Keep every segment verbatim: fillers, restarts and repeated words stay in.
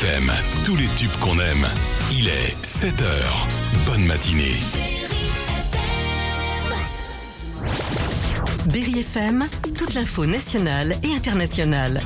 F M, tous les tubes qu'on aime. Il est sept heures. Bonne matinée. Berry F M, toute l'info nationale et internationale.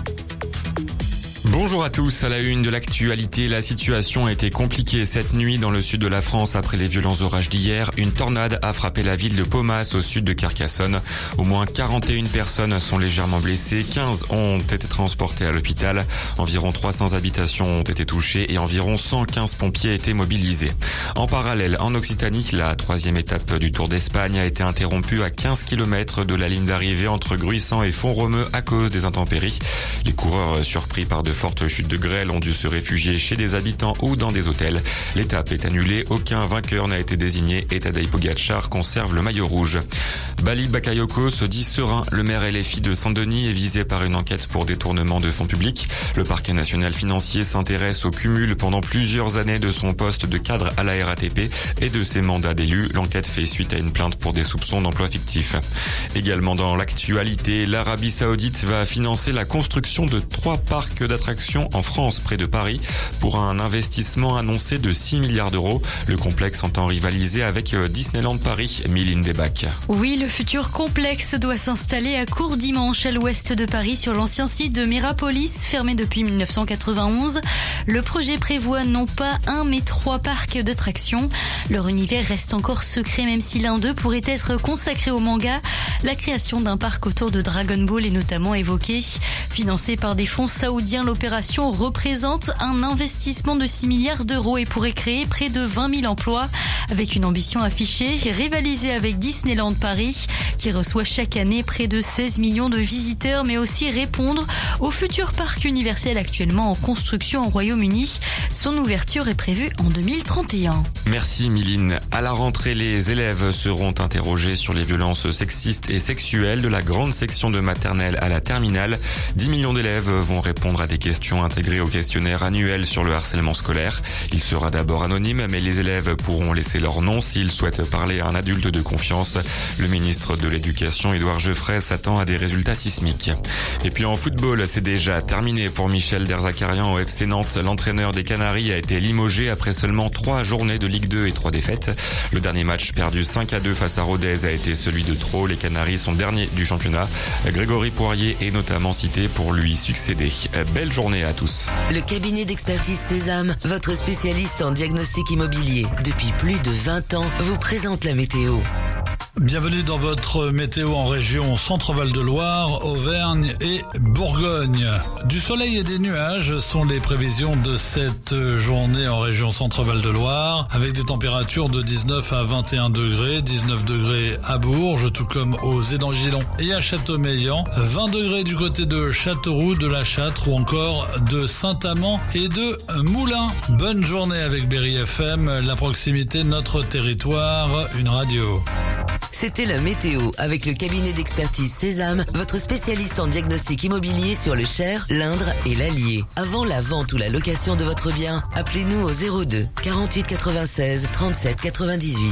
Bonjour à tous, à la une de l'actualité, la situation a été compliquée cette nuit dans le sud de la France après les violents orages d'hier. Une tornade a frappé la ville de Paumas au sud de Carcassonne. Au moins quarante et une personnes sont légèrement blessées, quinze ont été transportées à l'hôpital. Environ trois cents habitations ont été touchées et environ cent quinze pompiers étaient mobilisés. En parallèle, en Occitanie, la troisième étape du Tour d'Espagne a été interrompue à quinze kilomètres de la ligne d'arrivée entre Gruissant et Font-Romeu à cause des intempéries. Les coureurs, surpris par de fortes chutes de grêle, ont dû se réfugier chez des habitants ou dans des hôtels. L'étape est annulée, aucun vainqueur n'a été désigné et Tadej Pogacar conserve le maillot rouge. Bali Bakayoko se dit serein. Le maire L F I de Saint-Denis est visé par une enquête pour détournement de fonds publics. Le parquet national financier s'intéresse au cumul pendant plusieurs années de son poste de cadre à la R A T P et de ses mandats d'élu. L'enquête fait suite à une plainte pour des soupçons d'emploi fictif. Également dans l'actualité, l'Arabie Saoudite va financer la construction de trois parcs d'attractions en France, près de Paris, pour un investissement annoncé de six milliards d'euros. Le complexe entend rivaliser avec Disneyland Paris. Mylène Debac. Oui, le futur complexe doit s'installer à Courdimanche, à l'ouest de Paris, sur l'ancien site de Mirapolis, fermé depuis mille neuf cent quatre-vingt-onze. Le projet prévoit non pas un, mais trois parcs d'attractions. Leur univers reste encore secret, même si l'un d'eux pourrait être consacré au manga. La création d'un parc autour de Dragon Ball est notamment évoquée. Financé par des fonds saoudiens, l'opération représente un investissement de six milliards d'euros et pourrait créer près de vingt mille emplois, avec une ambition affichée, rivaliser avec Disneyland Paris, qui reçoit chaque année près de seize millions de visiteurs, mais aussi répondre au futur parc universel actuellement en construction au Royaume-Uni. Son ouverture est prévue en deux mille trente et un. Merci Mylène. À la rentrée, les élèves seront interrogés sur les violences sexistes et sexuelles de la grande section de maternelle à la terminale. dix millions d'élèves vont répondre à des questions intégrées au questionnaire annuel sur le harcèlement scolaire. Il sera d'abord anonyme, mais les élèves pourront laisser leur nom s'ils souhaitent parler à un adulte de confiance. Le ministre de l'Éducation, Édouard Geoffrey, s'attend à des résultats sismiques. Et puis en football, c'est déjà terminé pour Michel Derzakarian au F C Nantes. L'entraîneur des Canaries a été limogé après seulement trois journées de Ligue deux et trois défaites. Le dernier match perdu cinq à deux face à Rodez a été celui de trop. Les Canaries sont derniers du championnat. Grégory Poirier est notamment cité pour lui succéder. Belle journée à tous. Le cabinet d'expertise Sésame, votre spécialiste en diagnostic immobilier. Depuis plus de vingt ans, vous présente la météo. Bienvenue dans votre météo en région Centre-Val de Loire, Auvergne et Bourgogne. Du soleil et des nuages sont les prévisions de cette journée en région Centre-Val de Loire, avec des températures de dix-neuf à vingt et un degrés, dix-neuf degrés à Bourges, tout comme aux Édangillons et à Châteaumeillan, vingt degrés du côté de Châteauroux, de la Châtre ou encore de Saint-Amand et de Moulins. Bonne journée avec Berry F M, la proximité de notre territoire, une radio. C'était la météo avec le cabinet d'expertise Sésame, votre spécialiste en diagnostic immobilier sur le Cher, l'Indre et l'Allier. Avant la vente ou la location de votre bien, appelez-nous au zéro deux quarante-huit quatre-vingt-seize trente-sept quatre-vingt-dix-huit.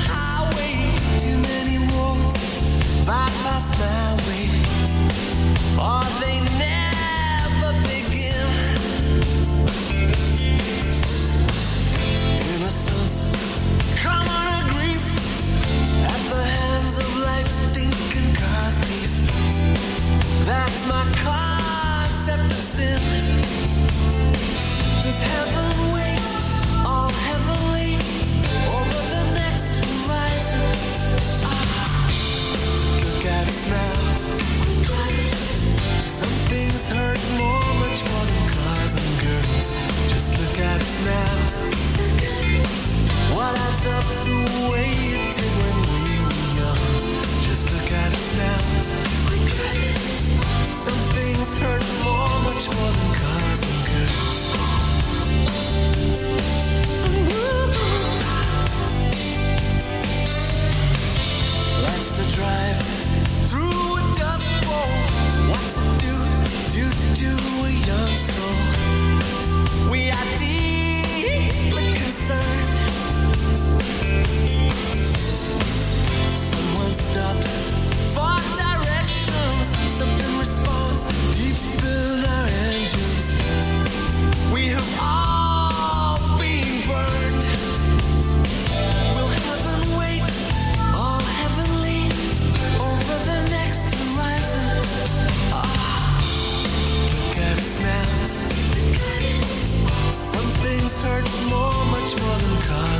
Bypass my way.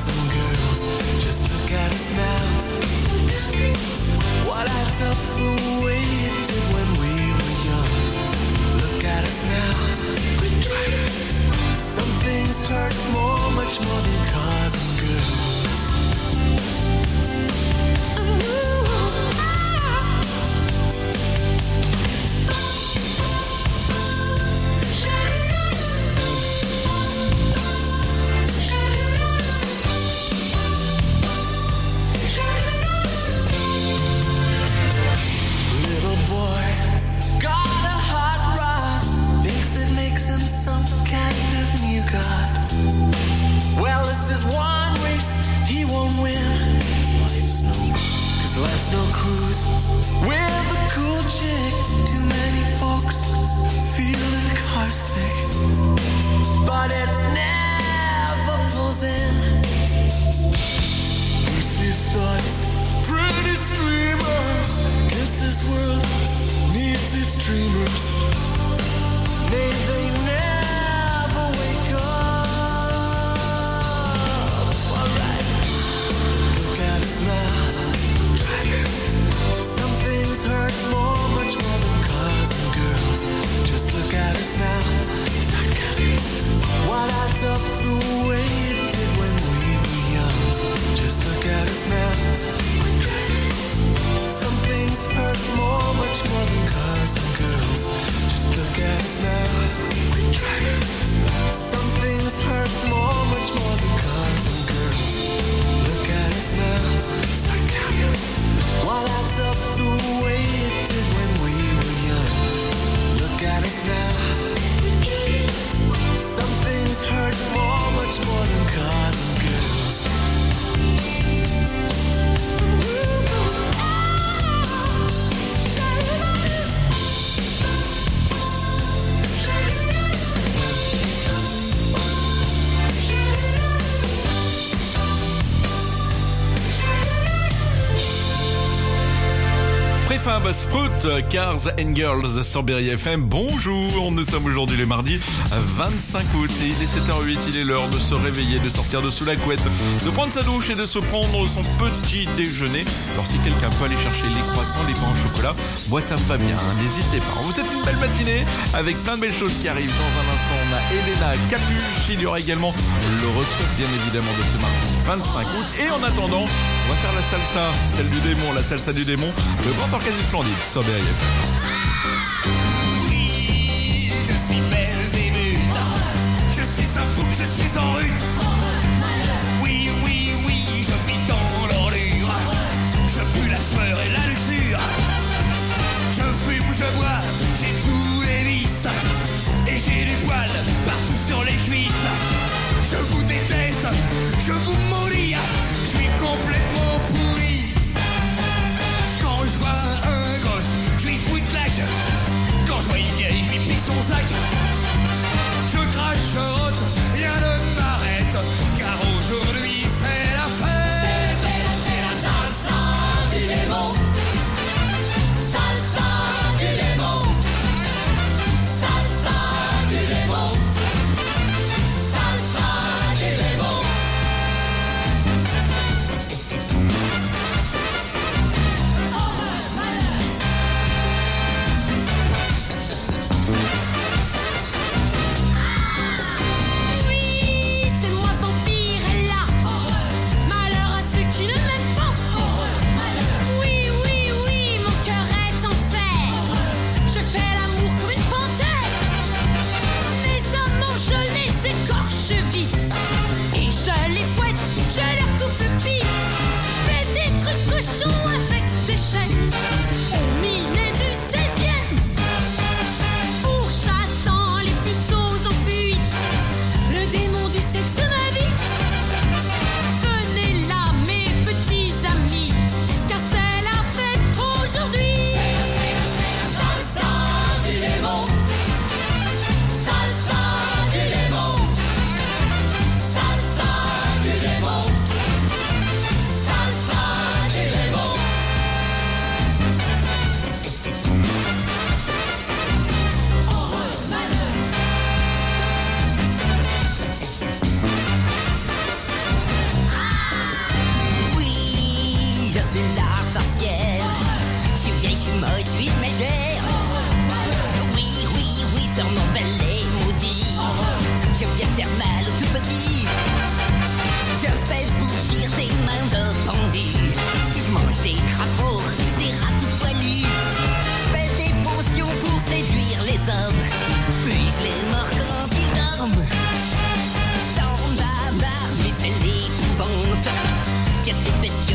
cars and girls. Just look at us now. What adds up the way it did when we were young? Look at us now. Quit trying. Some things hurt more, much more than cars and girls. Little boy got a hot rod, thinks it makes him some kind of new god. Well, this is one race he won't win. Life's no, cause life's no cruise with a cool chick. Too many folks feeling car sick, but it never pulls in. Lucy's thoughts, pretty streamers. Guess this world needs its dreamers. May they never wake up. Alright, look at us now. Dragon. Some things hurt more, much more than cars and girls. Just look at us now. Start counting. What adds up the way it did when we were young? Just look at us now. We're dragon. Some things hurt more, much more than cars and girls. Just look at us now. We're dragon. Some things hurt more, much more than cars and girls. Look at us now. Start counting. What adds up the way it did when we were young? Look at us now. Some things hurt more, much more than cars and girls. Préfin Basse-Fruit, Cars and Girls sur Berry F M. Bonjour, nous sommes aujourd'hui le mardi vingt-cinq août et il est sept heures huit, il est l'heure de se réveiller, de sortir de sous la couette, de prendre sa douche et de se prendre son petit déjeuner. Alors si quelqu'un peut aller chercher les croissants, les pains au chocolat, moi ça me va bien, hein, n'hésitez pas. On vous souhaite une belle matinée avec plein de belles choses qui arrivent. Dans un instant, on a Elena Capuche, il y aura également le retour bien évidemment de ce mardi vingt-cinq août. Et en attendant, on va faire la salsa, celle du démon, la salsa du démon, le grand orchestre du Splendide sur B R I F. Oui, je suis Belzébuth. Je suis un bouc, je suis en rue. Oui, oui, oui, je vis dans l'ordure. Je pue la sueur et la luxure. Je fume, je bois, j'ai tous les vices. Et j'ai du poil partout sur les cuisses. Je vous déteste, je vous maudis. Je suis complètement pourri. Quand je vois un gosse, je lui fous une claque. Quand je vois une vieille, je lui pique son sac. Je crache, je rote, rien ne m'arrête. Car aujourd'hui c'est la fête. C'est la salsa du démon. Salsa du démon. Salsa du démon. Salsa du démon.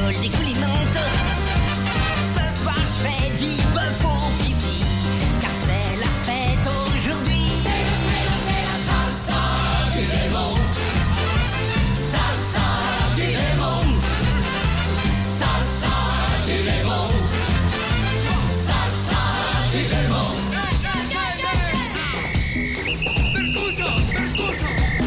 molle dégoulinante. Ce soir je fais du bœuf au pipi, car c'est la fête aujourd'hui. C'est la, c'est la, c'est la salsa du démon. Salsa du démon. Salsa du démon. Salsa du démon. Percuso, percuso.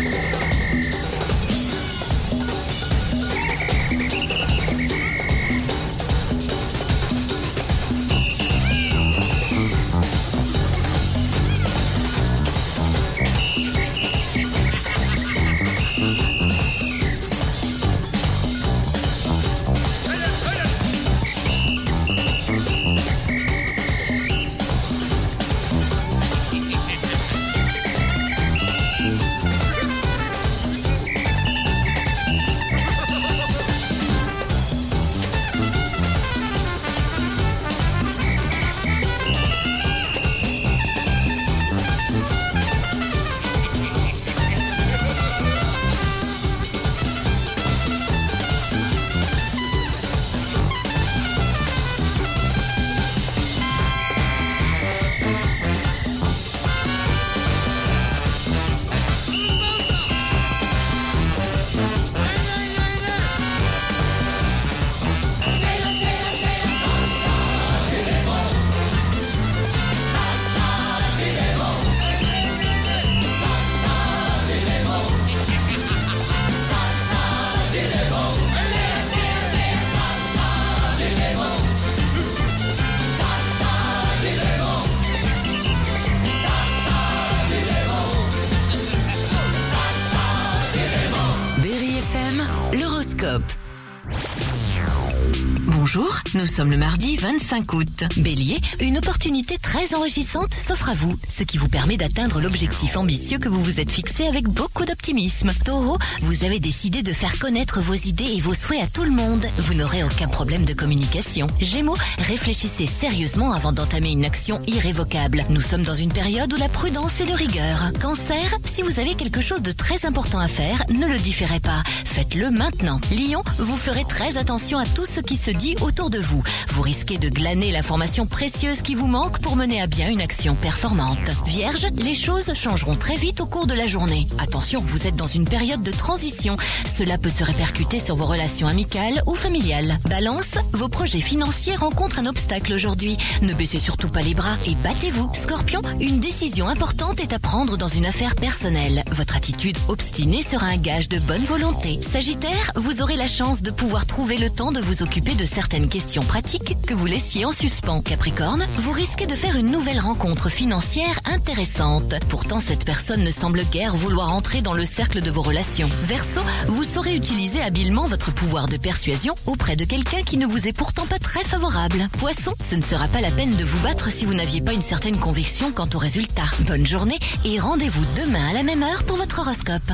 Bonjour, nous sommes le mardi vingt-cinq août. Bélier, une opportunité très enrichissante s'offre à vous, ce qui vous permet d'atteindre l'objectif ambitieux que vous vous êtes fixé avec beaucoup d'optimisme. Taureau, vous avez décidé de faire connaître vos idées et vos souhaits à tout le monde. Vous n'aurez aucun problème de communication. Gémeaux, réfléchissez sérieusement avant d'entamer une action irrévocable. Nous sommes dans une période où la prudence est de rigueur. Cancer, si vous avez quelque chose de très important à faire, ne le différez pas. Faites-le maintenant. Lion, vous ferez très attention à tout ce qui se dit autour de vous. Vous risquez de glaner l'information précieuse qui vous manque pour mener à bien une action performante. Vierge, les choses changeront très vite au cours de la journée. Attention, vous êtes dans une période de transition. Cela peut se répercuter sur vos relations amicales ou familiales. Balance, vos projets financiers rencontrent un obstacle aujourd'hui. Ne baissez surtout pas les bras et battez-vous. Scorpion, une décision importante est à prendre dans une affaire personnelle. Votre attitude obstinée sera un gage de bonne volonté. Sagittaire, vous aurez la chance de pouvoir trouver le temps de vous occuper de certaines questions pratiques que vous laissiez en suspens. Capricorne, vous risquez de faire une nouvelle rencontre financière intéressante. Pourtant, cette personne ne semble guère vouloir entrer dans le cercle de vos relations. Verseau, vous saurez utiliser habilement votre pouvoir de persuasion auprès de quelqu'un qui ne vous est pourtant pas très favorable. Poisson, ce ne sera pas la peine de vous battre si vous n'aviez pas une certaine conviction quant aux résultats. Bonne journée et rendez-vous demain à la même heure pour votre horoscope.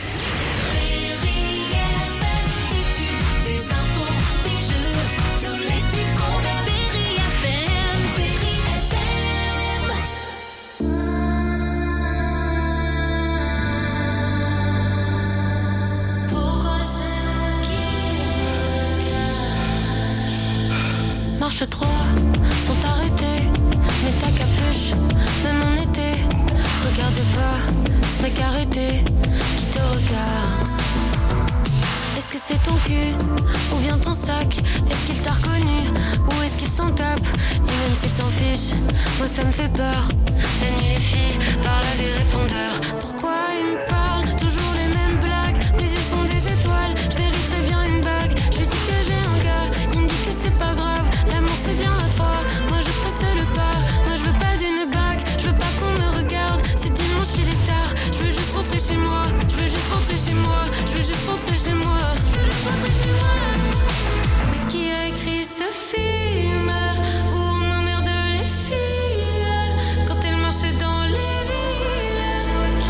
Marche trois sont arrêtés, mets ta capuche, même en été. Regarde pas ce mec arrêté qui te regarde. Est-ce que c'est ton cul ou bien ton sac? Est-ce qu'il t'a reconnu ou est-ce qu'il s'en tape? Et même s'il s'en fiche, moi ça me fait peur. La nuit les filles parlent à des répondeurs. Pourquoi ils me parlent toujours les mêmes blagues? Mes yeux sont des étoiles, je mériterais bien une bague. Je lui dis que j'ai un gars, il me dit que c'est pas grave. L'amour c'est bien à trois, moi je presse le pas. Moi je veux pas d'une bague, je veux pas qu'on me regarde. C'est dimanche il est tard, je veux juste rentrer chez moi. Je veux juste rentrer chez moi, je veux juste rentrer chez moi. Je veux juste rentrer chez moi. Mais qui a écrit ce film où on emmerde les filles quand elles marchent dans les villes?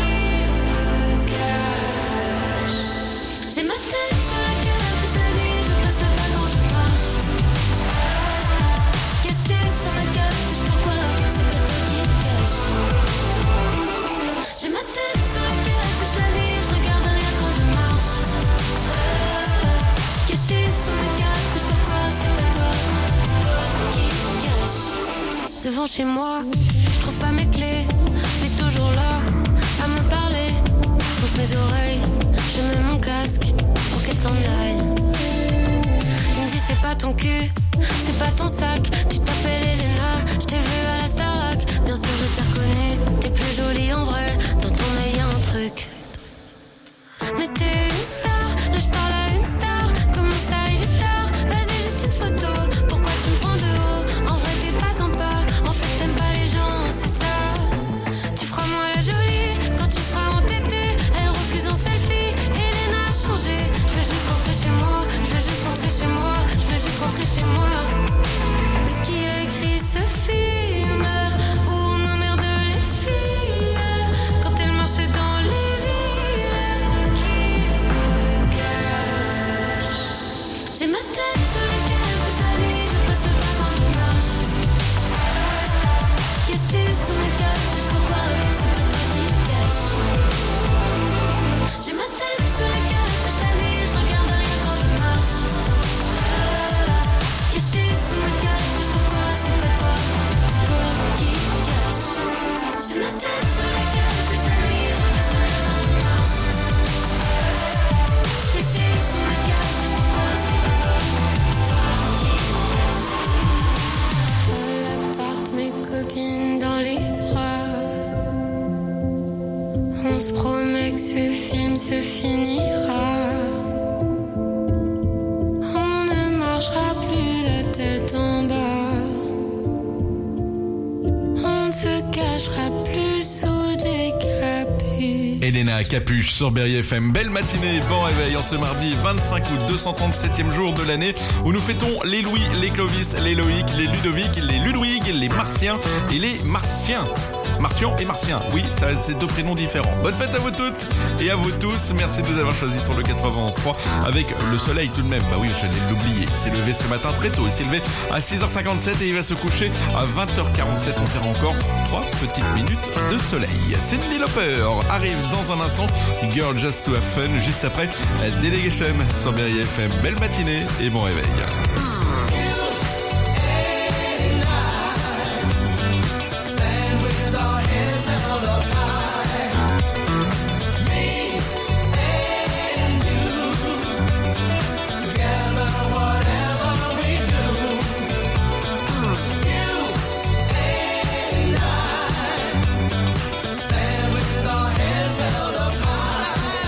J'ai ma tête sur la carte, je la lis, je passe pas quand je marche. Caché sur ma capuche, pourquoi c'est pas toi qui te cache? J'ai ma tête sur la carte, je la lis, je regarde rien quand je marche. Caché sur ma capuche, pourquoi devant chez moi. Je trouve pas mes clés, mais toujours là, à me parler. Je bouge mes oreilles, je mets mon casque pour qu'elle s'en aille. Il me dit c'est pas ton cul, c'est pas ton sac. Tu t'appelles Elena, je t'ai vu à la Starac. Bien sûr je t'ai reconnu, t'es plus jolie en vrai. Dans ton œil y'a un truc. Mais t'es une star, là je parle à une star. Comment ça il est tard, vas-y juste une photo. Pourquoi tu me prends de haut, en vrai t'es pas sympa. En fait t'aimes pas les gens, c'est ça. Tu feras moi la jolie, quand tu seras entêtée. Elle refuse un selfie, Elena a changé. Je veux juste rentrer chez moi, je veux juste rentrer chez moi. Je veux juste rentrer chez moi. Mais qui a écrit ce film où on emmerde les filles quand elles marchent dans les j'ai ma tête sur le cœur que j'allie, je passe le pas quand je marche. Cachée sous mes caches, pourquoi c'est pas toi qui te cache. J'ai ma tête sur le cœur que j'allie, je regarde rien quand je marche. Cachée sous mes caches, pourquoi c'est pas toi, toi qui te cache. J'ai ma tête sur le cœur que j'allie, je regarde rien quand je marche. Cachée sous mes caches, pourquoi c'est pas toi. Mes copines dans les bras. On se promet que ce film se finira. On ne marchera plus la tête en bas. On ne se cachera plus sous des capuches. Elena Capuche sur Berry F M. Belle matinée, bon réveil en ce mardi vingt-cinq août, deux cent trente-septième jour de l'année où nous fêtons les Louis, les Clovis, les Loïc, les Ludovic, les Ludwig, les Martiens et les Martiens. Martian et Martien, oui, ça c'est deux prénoms différents. Bonne fête à vous toutes et à vous tous. Merci de nous avoir choisis sur le quatre-vingt-onze trois avec le soleil tout de même. Bah oui, je l'ai l'oublié. Il s'est levé ce matin très tôt. Il s'est levé à six heures cinquante-sept et il va se coucher à vingt heures quarante-sept. On fera encore trois petites minutes de soleil. Cyndi Lauper arrive dans un instant. Girl Just to Have Fun juste après Delegation sur Berry F M. Belle matinée et bon réveil.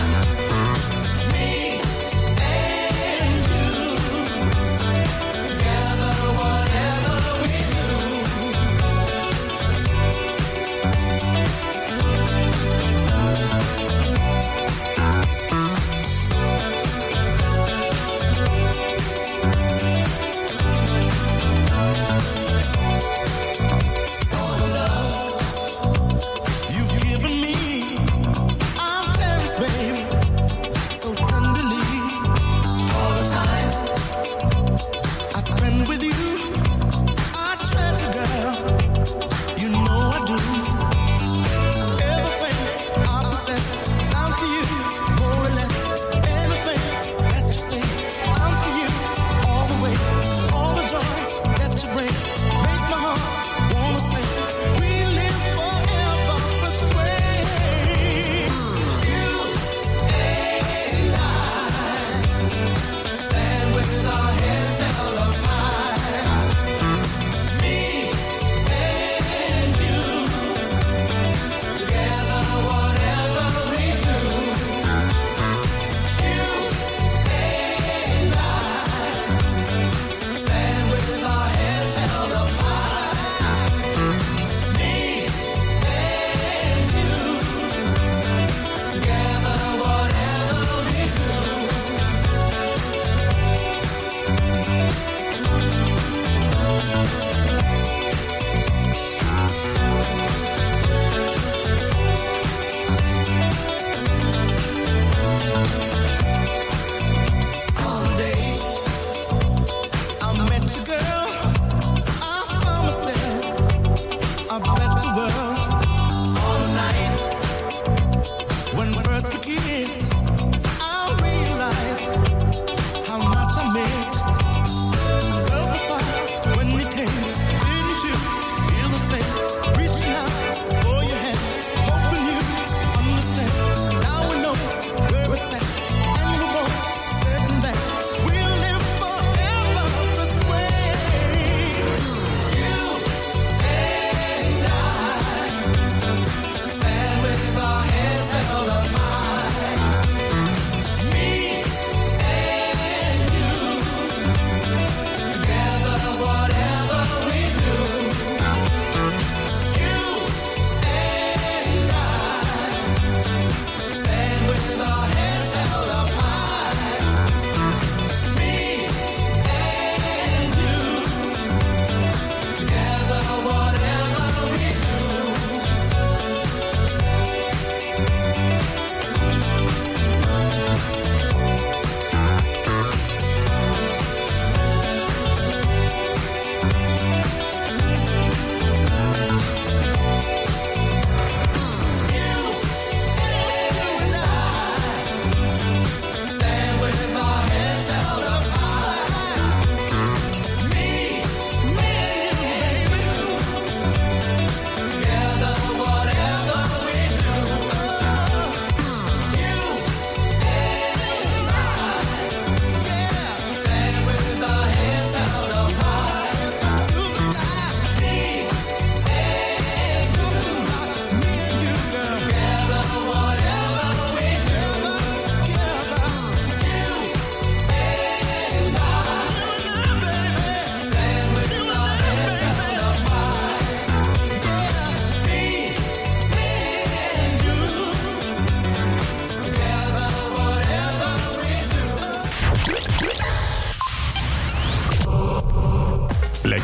Together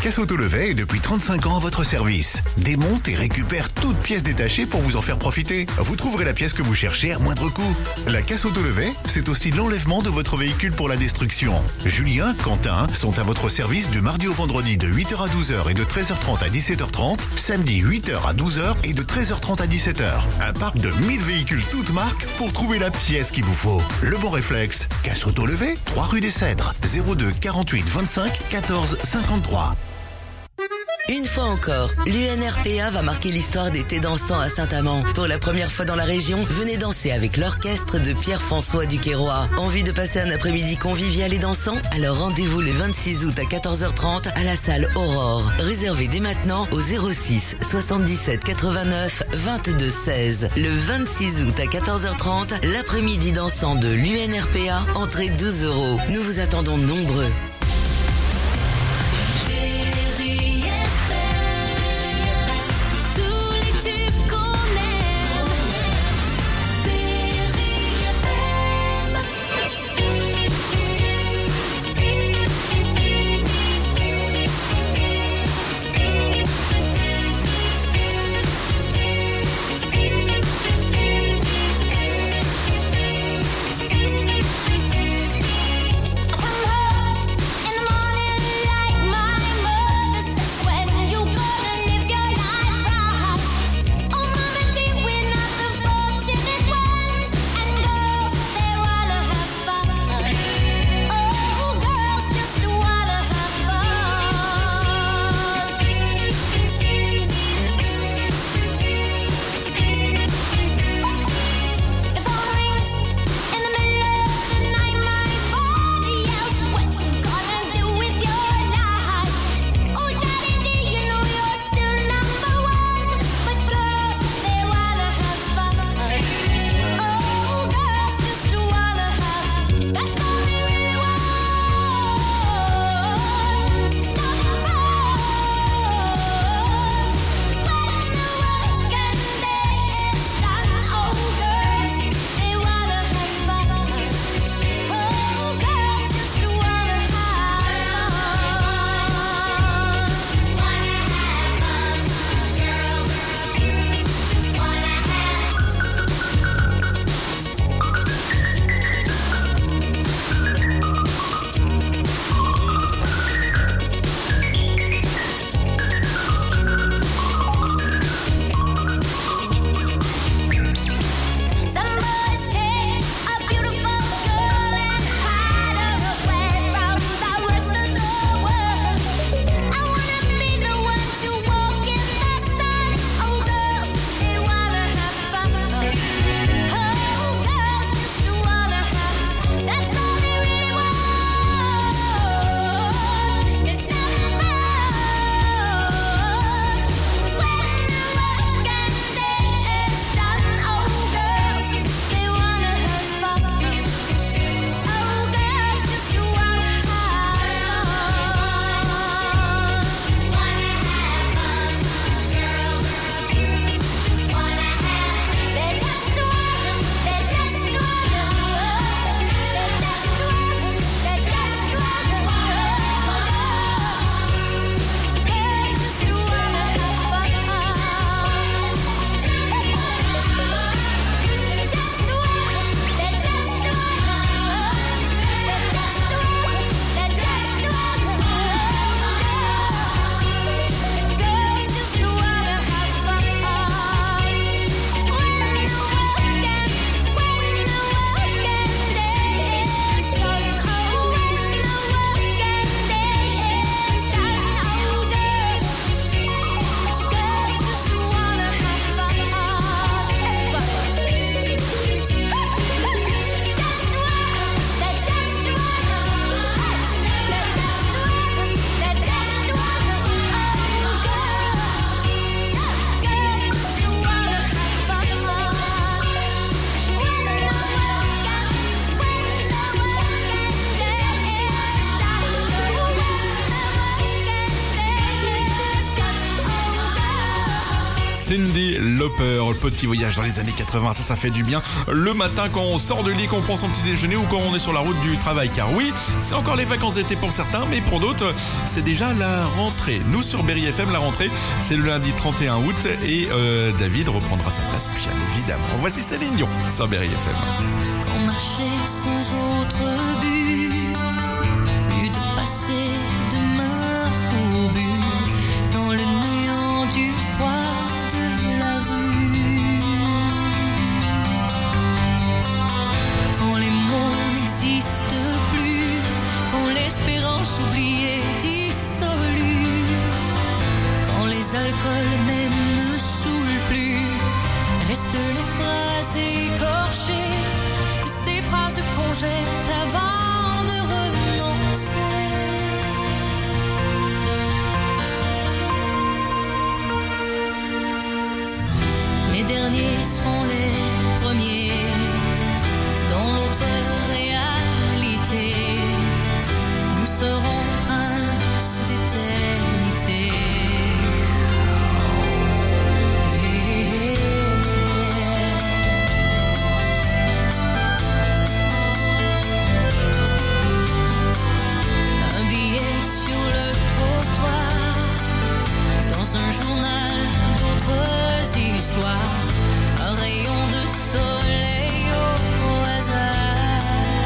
Casse Auto Levet est depuis trente-cinq ans à votre service. Démonte et récupère toute pièce détachée pour vous en faire profiter. Vous trouverez la pièce que vous cherchez à moindre coût. La Casse Auto Levet, c'est aussi l'enlèvement de votre véhicule pour la destruction. Julien, Quentin sont à votre service du mardi au vendredi de huit heures à douze heures et de treize heures trente à dix-sept heures trente, samedi huit heures à douze heures et de treize heures trente à dix-sept heures. Un parc de mille véhicules toutes marques pour trouver la pièce qu'il vous faut. Le bon réflexe, Casse Auto Levet, trois rue des Cèdres, zéro deux quarante-huit vingt-cinq quatorze cinquante-trois. Une fois encore, l'U N R P A va marquer l'histoire des thés dansants à Saint-Amand. Pour la première fois dans la région, venez danser avec l'orchestre de Pierre-François Duquesroy. Envie de passer un après-midi convivial et dansant? Alors rendez-vous le vingt-six août à quatorze heures trente à la salle Aurore. Réservez dès maintenant au zéro six soixante-dix-sept quatre-vingt-neuf vingt-deux seize. Le vingt-six août à quatorze heures trente, l'après-midi dansant de l'U N R P A, entrée douze euros. Nous vous attendons nombreux. Cyndi Lauper. Petit voyage dans les années quatre-vingts, ça, ça fait du bien. Le matin quand on sort de lit, qu'on prend son petit déjeuner ou quand on est sur la route du travail. Car oui, c'est encore les vacances d'été pour certains, mais pour d'autres, c'est déjà la rentrée. Nous, sur Berry F M, la rentrée, c'est le lundi trente et un août et euh, David reprendra sa place, bien évidemment. Voici Céline Dion sur Berry F M. Quand marcher sans autre but, plus de passer de main fourbue dans le néant du froid de la rue. Quand les mots n'existent plus, quand l'espérance oubliée dissolue, quand les alcools même ne saoulent plus, restent les phrases écorchées, ces phrases qu'on jette avant de renoncer. Les derniers seront les premiers dans l'autre réalité. Nous serons princes d'éternité. Un billet sur le trottoir, dans un journal d'autres histoires, un rayon de soleil au hasard,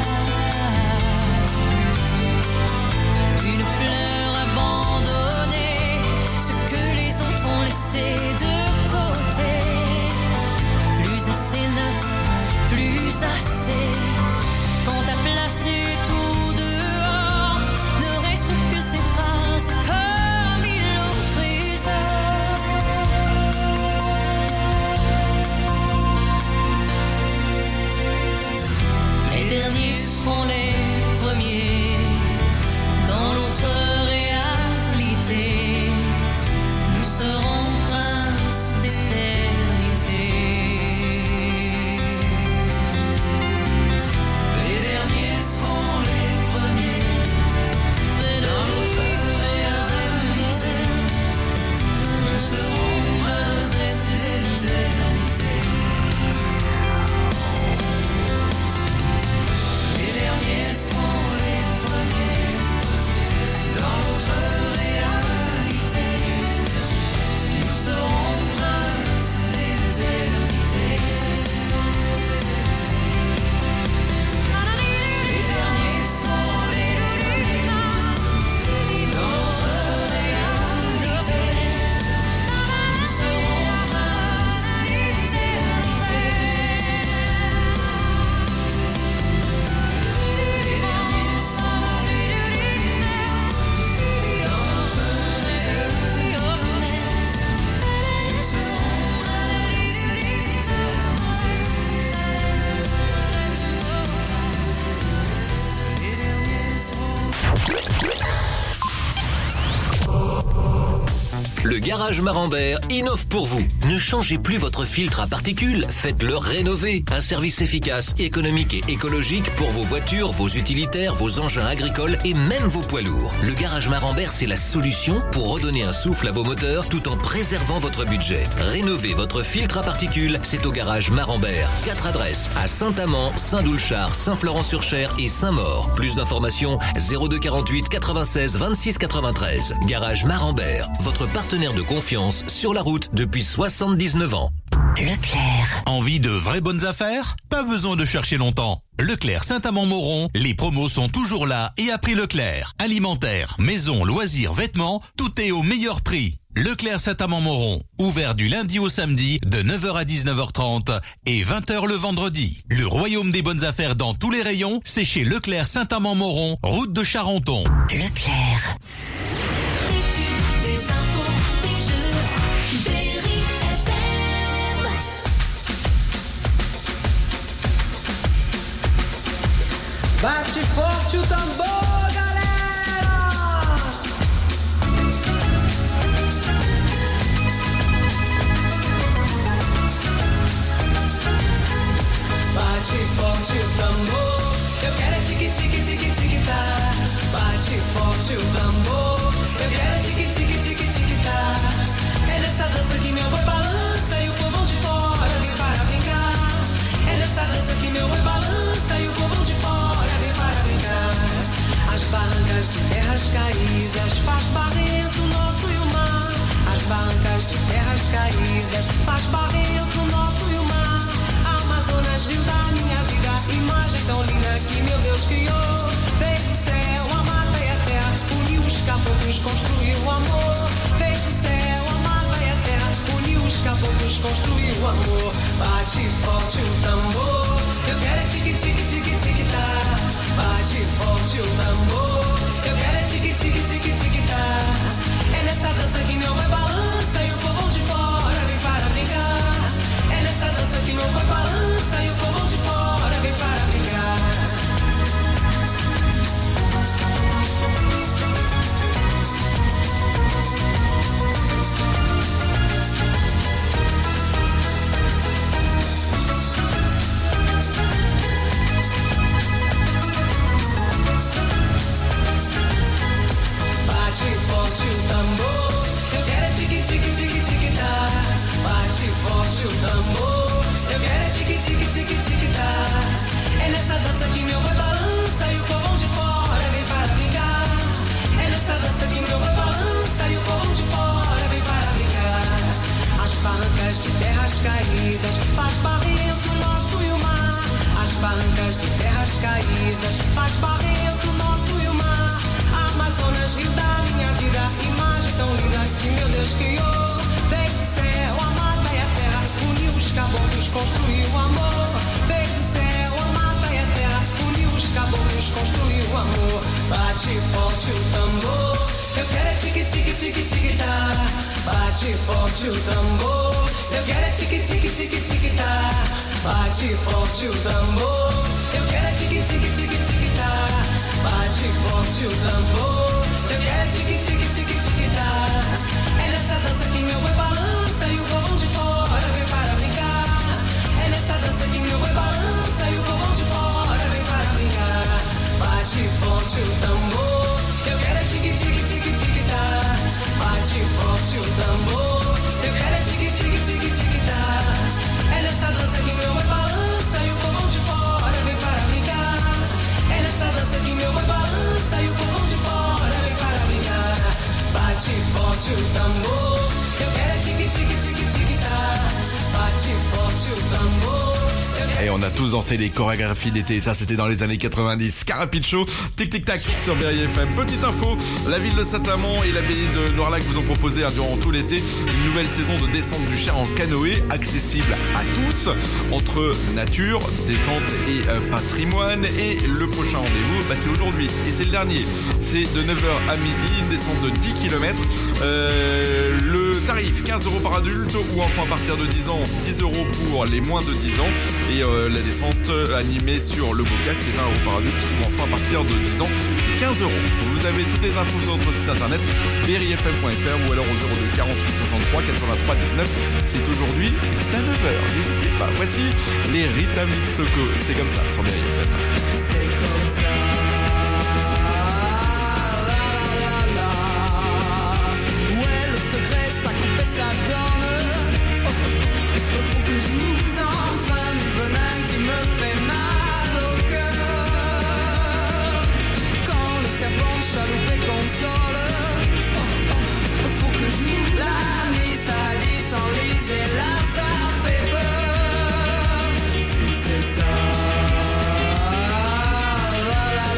une fleur abandonnée, ce que les autres ont laissé de côté, plus assez neuf, plus assez, quand t'as placé tout dehors, ne reste que ces phrases comme il au trésor. Les derniers seront les premiers dans l'autre réalité. Nous serons princes d'éternité. Les derniers seront les premiers dans l'autre réalité. Nous serons princes d'éternité. Les derniers seront les premiers dans l'autre réalité. Nous serons princes d'éternité. Les derniers seront les premiers dans l'autre réalité. Nous serons princes d'éternité. Les derniers seront les premiers dans l'autre réalité. Nous serons princes d'éternité. Les derniers seront. Le Garage Marambert innove pour vous. Ne changez plus votre filtre à particules, faites-le rénover. Un service efficace, économique et écologique pour vos voitures, vos utilitaires, vos engins agricoles et même vos poids lourds. Le Garage Marambert, c'est la solution pour redonner un souffle à vos moteurs tout en préservant votre budget. Rénovez votre filtre à particules, c'est au Garage Marambert. Quatre adresses à Saint-Amand, Saint-Doulchard, Saint-Florent-sur-Cher et Saint-Maur. Plus d'informations, zéro deux quarante-huit quatre-vingt-seize vingt-six quatre-vingt-treize. Garage Marambert, votre partenaire de confiance sur la route depuis soixante-dix-neuf ans. Leclerc. Envie de vraies bonnes affaires? Pas besoin de chercher longtemps. Leclerc Saint-Amand-Moron, les promos sont toujours là et à prix Leclerc. Alimentaire, maison, loisirs, vêtements, tout est au meilleur prix. Leclerc Saint-Amand-Moron, ouvert du lundi au samedi de neuf heures à dix-neuf heures trente et vingt heures le vendredi. Le royaume des bonnes affaires dans tous les rayons, c'est chez Leclerc Saint-Amand-Moron, route de Charenton. Leclerc. Bate forte o tambor, galera! Bate forte o tambor, eu quero é tique tique tique tique tá. Bate forte o tambor, eu quero é tique tique tique tique tá. É nessa dança que meu boi balança. caídas, faz barrento o nosso e o mar. As barrancas de terras caídas, faz barrento o nosso e o mar. Amazonas, rio da minha vida, imagem tão linda que meu Deus criou. Fez o céu, a mata e a terra, uniu os caboclos, construiu o amor. Fez o céu, a mata e a terra, uniu os caboclos, construiu o amor. Bate forte o tambor, eu quero é tique tique tique tique tá. Bate forte o tambor, eu quero é tique tique tique tique tá. É nessa dança que meu boi balança e o povo de fora vem para brincar. É nessa dança que meu boi balança e o povo de fora vem para brincar. Bate forte o tambor, eu quero é tique tique tique tique tá. Bate forte o tambor, eu quero é tique tique tique tique tá. É nessa dança que meu boi balança e o povão de fora vem para brincar. É nessa dança que meu boi balança e o povão de fora vem para brincar. As barrancas de terras caídas, faz barrento o nosso e o mar. As barrancas de terras caídas, faz barrento o nosso e o mar. Amazonas, rio da minha vida, imagem tão linda que meu Deus criou. Fez o céu, a mata e a terra, uniu os caboclos, construiu o amor. Fez o céu, a mata e a terra, uniu os caboclos, construiu o amor. Bate forte o tambor, eu quero é tique tique tique tique tá. Bate forte o tambor, eu quero é tique tique tique tique tá. Bate forte o tambor, eu quero é tique tique tique tique tá. Bate forte o tambor, eu quero é tique tique tique tique tá. É nessa dança que meu boi balança e o povão de fora vem para brincar. É nessa dança que meu boi balança e o povão de fora vem para brincar. Bate forte o tambor, eu quero é tique tique tique tique tá. Bate forte o tambor, eu quero é tique tique tique tique tá. É nessa dança que meu boi balança e o povão de fora vem para brincar. É nessa dança que meu boi balança e o povão de fora vem para brincar. Bate forte o tambor, eu quero é tique tique tique tique tá. Bate forte o tambor. Et on a tous dansé les chorégraphies d'été, ça c'était dans les années quatre-vingt-dix. Carapicho, tic tic tac sur B R I F M. Petite info, la ville de Saint-Amand et l'abbaye de Noirlac vous ont proposé hein, durant tout l'été une nouvelle saison de descente du Cher en canoë, accessible à tous, entre nature, détente et euh, patrimoine. Et le prochain rendez-vous, bah, c'est aujourd'hui et c'est le dernier. C'est de neuf heures à midi, une descente de dix kilomètres. Euh, le tarif quinze euros par adulte ou enfant à partir de dix ans, dix euros pour les moins de dix ans. Et euh, la descente animée sur le Boca, c'est vingt euros par adulte ou enfant à partir de dix ans, c'est quinze euros. Vous avez toutes les infos sur notre site internet b r i f m point f r ou alors au zéro deux quarante-huit soixante-trois quatre-vingt-trois dix-neuf. C'est aujourd'hui et c'est à neuf heures, n'hésitez pas. Voici les Rita Mitsoko, c'est comme ça sur B R I F M. C'est comme ça. Ça donne, oh, faut que je nous enfin du venin qui me fait mal au cœur. Quand le serpent chaloupé console, oh, oh, faut que je nous la nuit ça dit sans lise et là ça fait peur. Si c'est ça, la la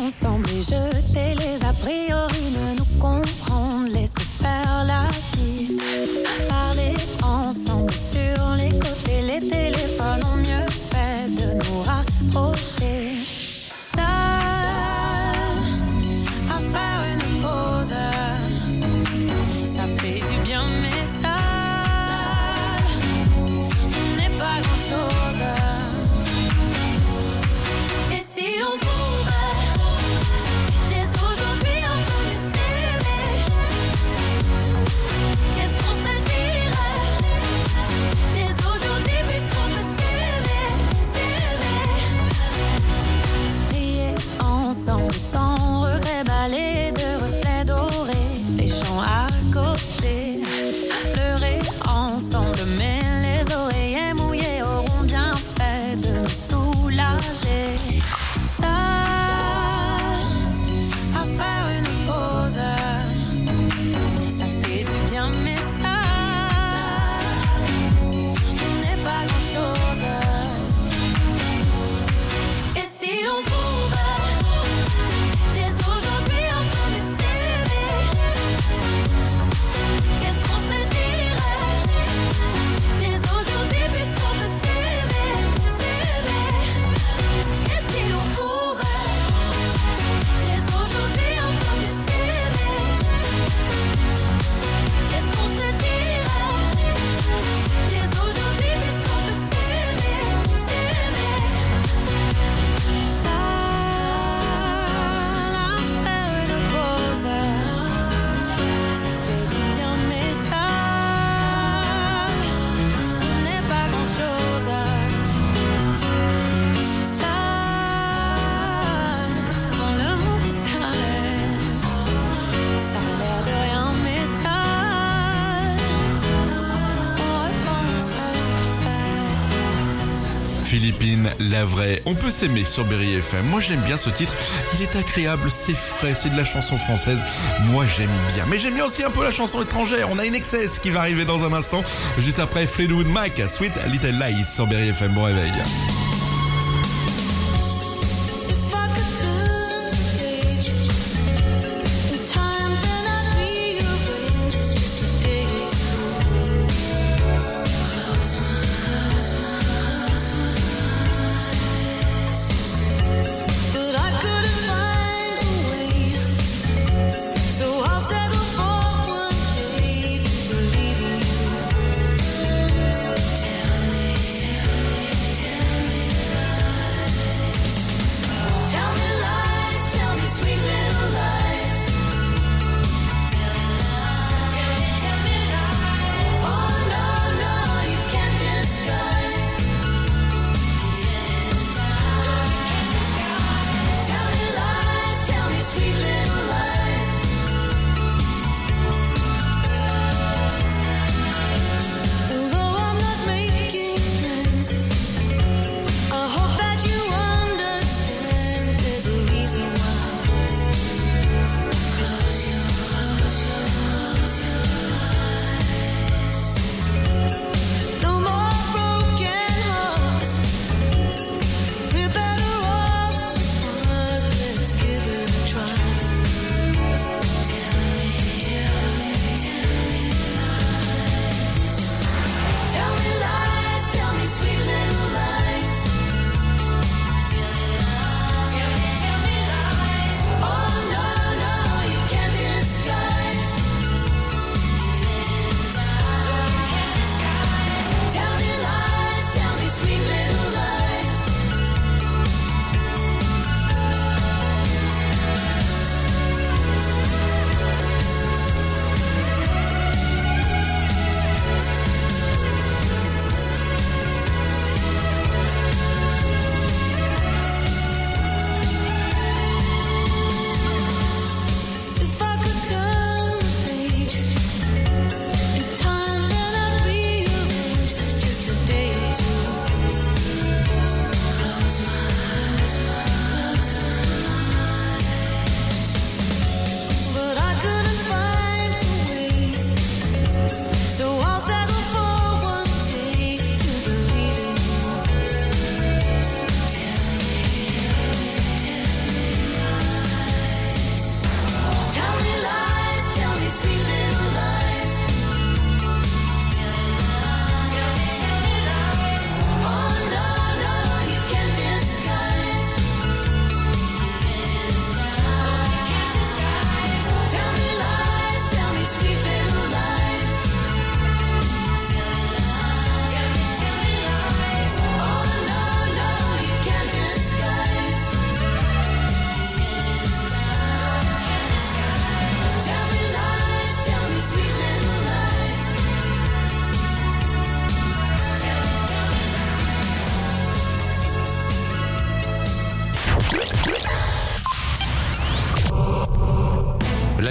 ensemble et jeter les a priori, ne nous comprendre, laisser faire la vie. Parler ensemble sur les côtés, les téléphones ont mieux fait de nous rapprocher. Seul à faire une pause, ça fait du bien mais seul, on n'est pas grand chose. Et si l'on pouvait, dès aujourd'hui un peu mieux s'aimer, qu'est-ce qu'on se dirait, dès aujourd'hui puisqu'on peut s'aimer, s'aimer. Prier ensemble sans regret, balayer de reflets dorés les gens à côté. Pleurer ensemble mais les oreillers mouillés auront bien fait de nous soulager. Seul à faire une pause, ça fait du bien mais seul, on n'est pas grand chose. Et si l'on pouvait, dès aujourd'hui un peu mieux s'aimer, qu'est-ce qu'on se dirait, dès aujourd'hui puisqu'on peut s'aimer, s'aimer. Et si l'on pouvait, dès aujourd'hui un peu mieux s'aimer, qu'est-ce qu'on se dirait, dès aujourd'hui puisqu'on peut s'aimer, s'aimer. Seul à faire une pause, ça fait du bien mais seul, on n'est pas grand chose. Seul, dans le monde qui s'arrête, ça a l'air de rien mais seul, on repense à le faire. Philippine, la vraie. On peut s'aimer sur Berry F M. Moi, j'aime bien ce titre. Il est agréable, c'est frais, c'est de la chanson française. Moi, j'aime bien. Mais j'aime bien aussi un peu la chanson étrangère. On a une excess qui va arriver dans un instant. Juste après Fleetwood Mac, Sweet Little Lies sur Berry F M. Bon réveil. If I could turn the page in time, then I'd rearrange just a day or two. But I couldn't find a way, so I'll settle for one day to believe in you. Tell me, tell me, tell me.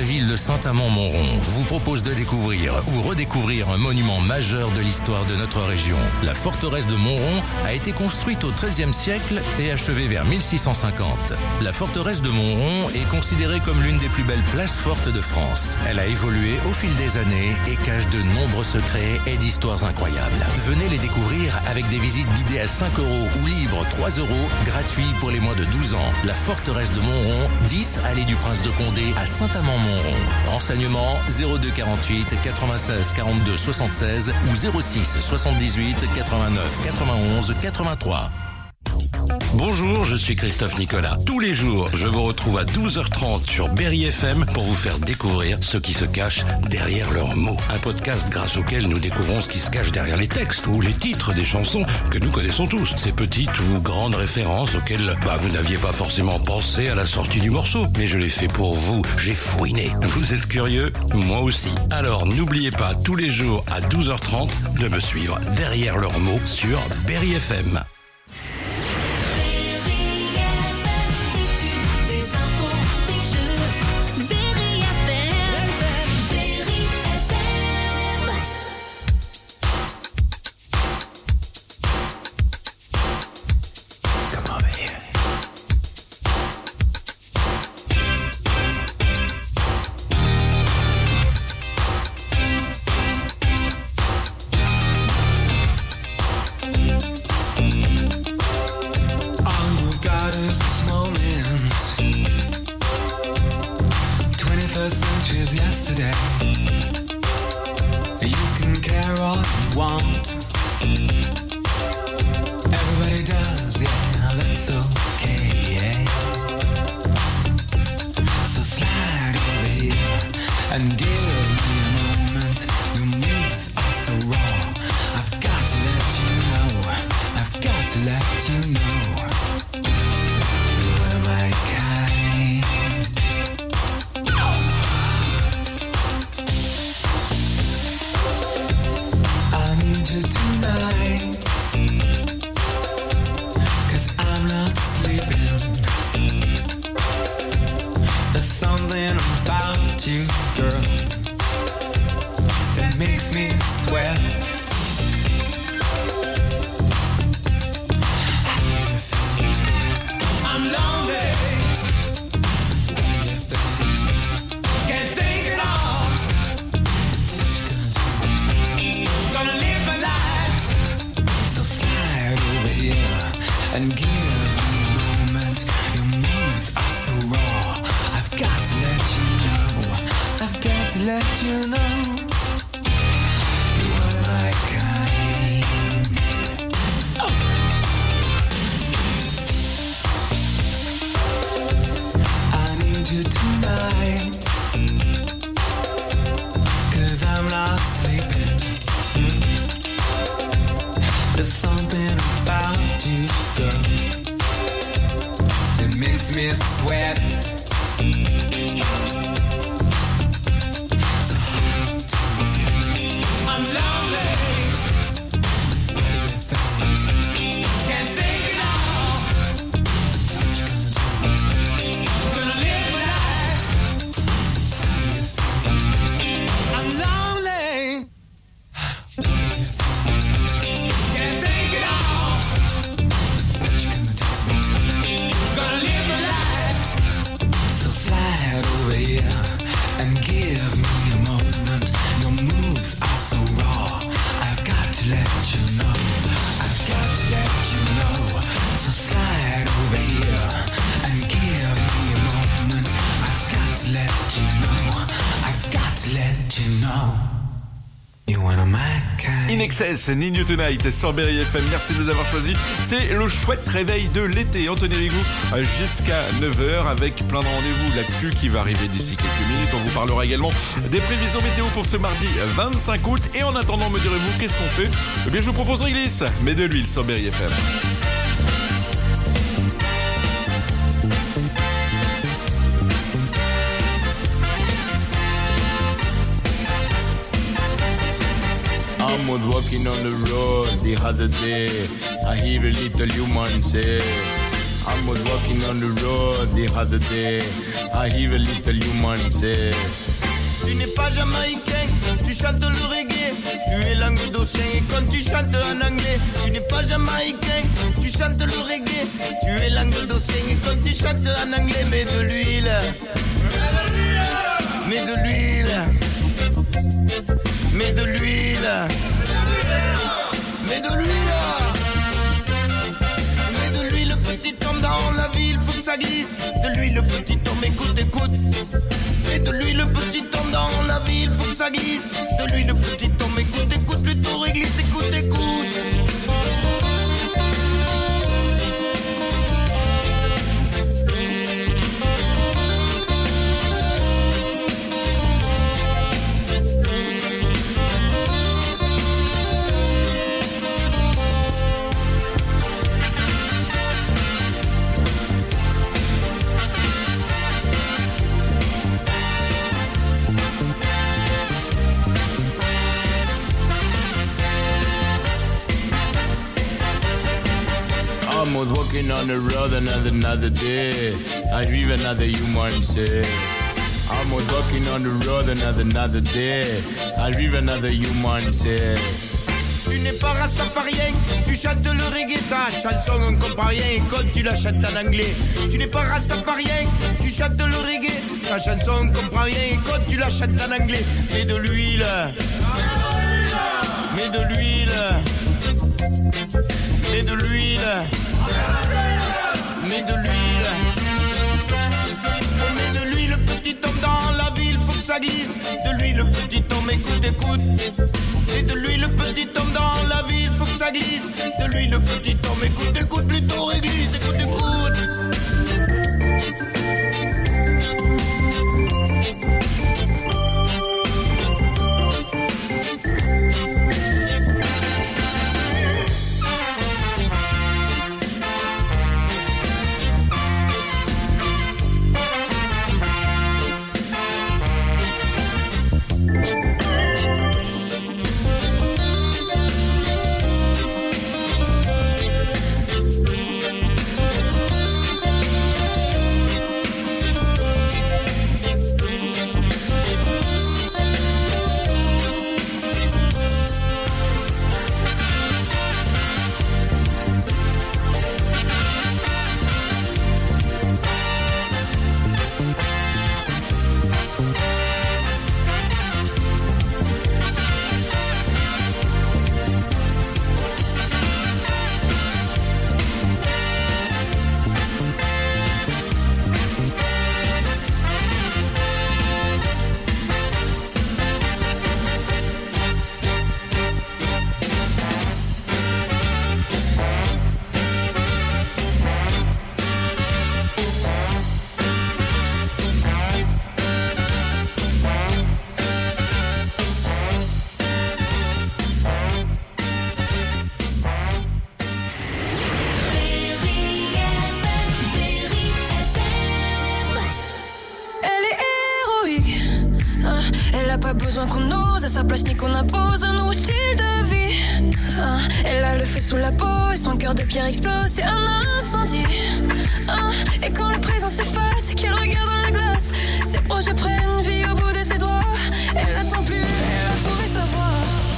ville de Saint-Amand-Montrond vous propose de découvrir ou redécouvrir un monument majeur de l'histoire de notre région. La forteresse de Montrond a été construite au treizième siècle et achevée vers mille six cent cinquante. La forteresse de Montrond est considérée comme l'une des plus belles places fortes de France. Elle a évolué au fil des années et cache de nombreux secrets et d'histoires incroyables. Venez les découvrir avec des visites guidées à cinq euros ou libres trois euros, gratuits pour les moins de douze ans. La forteresse de Montrond, dix allée du Prince de Condé à Saint-Amand-Montrond. Renseignements zéro deux quarante-huit quatre-vingt-seize quarante-deux soixante-seize ou zéro six soixante-dix-huit quatre-vingt-neuf quatre-vingt-onze quatre-vingt-trois. Bonjour, je suis Christophe Nicolas. Tous les jours, je vous retrouve à douze heures trente sur Berry F M pour vous faire découvrir ce qui se cache derrière leurs mots. Un podcast grâce auquel nous découvrons ce qui se cache derrière les textes ou les titres des chansons que nous connaissons tous. Ces petites ou grandes références auxquelles bah, vous n'aviez pas forcément pensé à la sortie du morceau. Mais je l'ai fait pour vous, j'ai fouiné. Vous êtes curieux? Moi aussi. Alors n'oubliez pas tous les jours à douze heures trente de me suivre derrière leurs mots sur Berry F M. Inexcess, Need You Tonight sur Berry F M. Merci de nous avoir choisis. C'est le chouette réveil de l'été. Anthony Rigou jusqu'à neuf heures avec plein de rendez-vous. L'actu qui va arriver d'ici quelques minutes. On vous parlera également des prévisions météo pour ce mardi vingt-cinq août. Et en attendant, me direz-vous, qu'est-ce qu'on fait? Eh bien, je vous propose Réglisse, mais de l'huile sur Berry F M. I was walking on the road the other day. I hear a little human say, I was walking on the road the other day. I hear a little woman say, tu n'es pas jamaïcain, tu chantes le reggae. Tu es languedocien et quand tu chantes en anglais. Tu n'es pas jamaïcain, tu chantes le reggae. Tu es languedocien et quand tu chantes en anglais. Mets de l'huile, mets de l'huile, mets de l'huile, mets de l'huile, mets de l'huile, petit homme dans la ville, faut que ça glisse. De l'huile, petit homme, écoute, écoute. Mets de l'huile, petit homme dans la ville, faut que ça glisse. De l'huile, petit homme, écoute, écoute, plutôt réglisse, écoute, écoute. I was walking on the road another, another day. I hear another human say. I was walking on the road another, another day. I hear another human say. Tu n'es pas rastafarien, tu chantes le reggae, ta chanson on comprend rien et quand tu la chantes en anglais. Tu n'es pas rastafarien, tu chantes le reggae, ta chanson on comprend rien et quand tu la chantes en anglais. Mets de l'huile, mets de l'huile, mets de l'huile. Mets de l'huile, on met de l'huile, petit homme dans la ville, faut que ça glisse. De l'huile, petit homme, écoute, écoute. Mets de l'huile, petit homme dans la ville, faut que ça glisse. De l'huile, petit homme, écoute, écoute, plutôt réglisse, écoute, écoute. Pas besoin qu'on ose à sa place ni qu'on impose un nouveau style de vie. Ah, elle a le feu sous la peau et son cœur de pierre explose, c'est un incendie. Ah, et quand le présent s'efface, qu'elle regarde dans la glace, ses projets prennent vie au bout de ses doigts. Elle n'attend plus, elle a trouvé sa voie.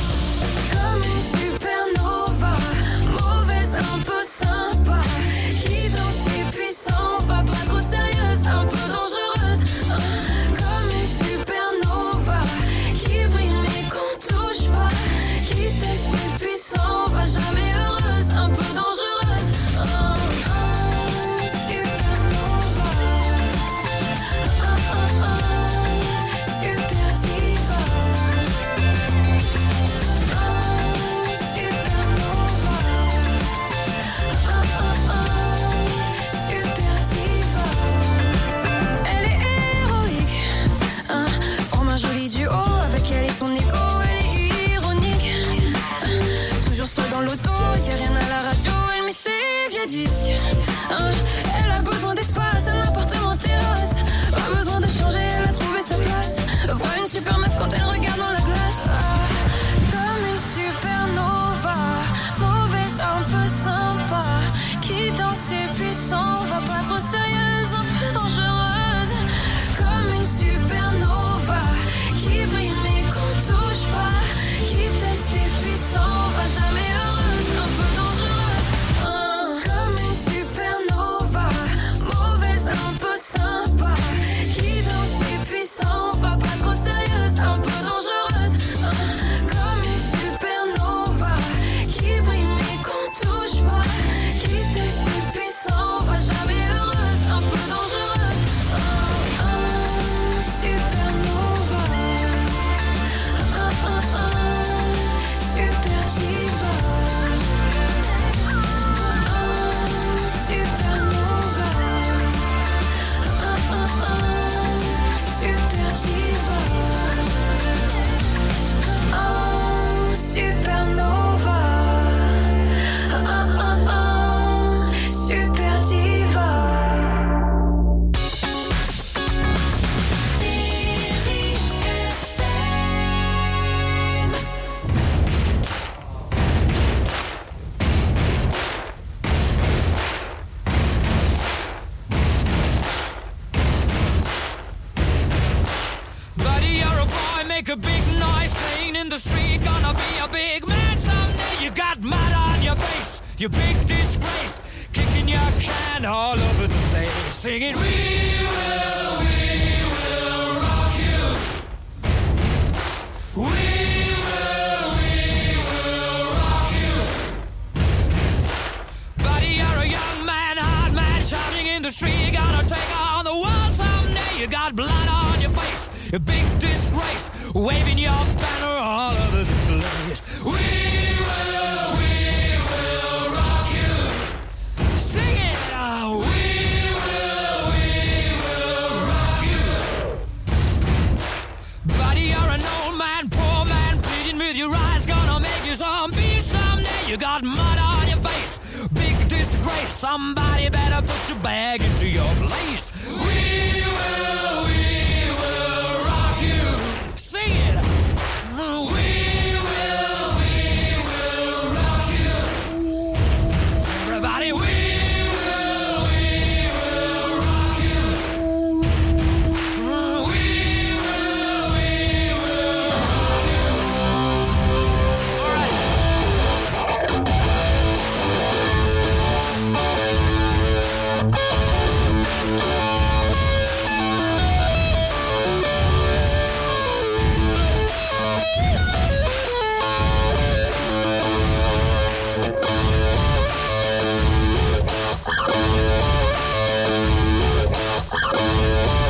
Comme une supernova, mauvaise, un peu sympa, qui danse et puis s'en va, pas trop sérieuse, un peu dangereuse. Ah, comme une supernova, qui brille mais qu'on touche pas, qui teste et puis s'en va, jamais heureuse, un peu dangereuse. Oh, oh, supernova. Oh, oh, oh. make a big noise playing in the street. Gonna be a big man someday. You got mud on your face, you big disgrace. Kicking your can all over the place. Singing, we will, we will rock you. We will, we will rock you. Buddy, you're a young man, hard man, shouting in the street. You're gonna take on the world someday. You got blood on your face, a big disgrace, waving your banner all over the place. We will, we will rock you. Sing it, oh, we will, we will rock you. Buddy, you're an old man, poor man, pleading with your eyes, gonna make you zombie someday. You got mud on your face, big disgrace. Somebody better put your bag into your place. We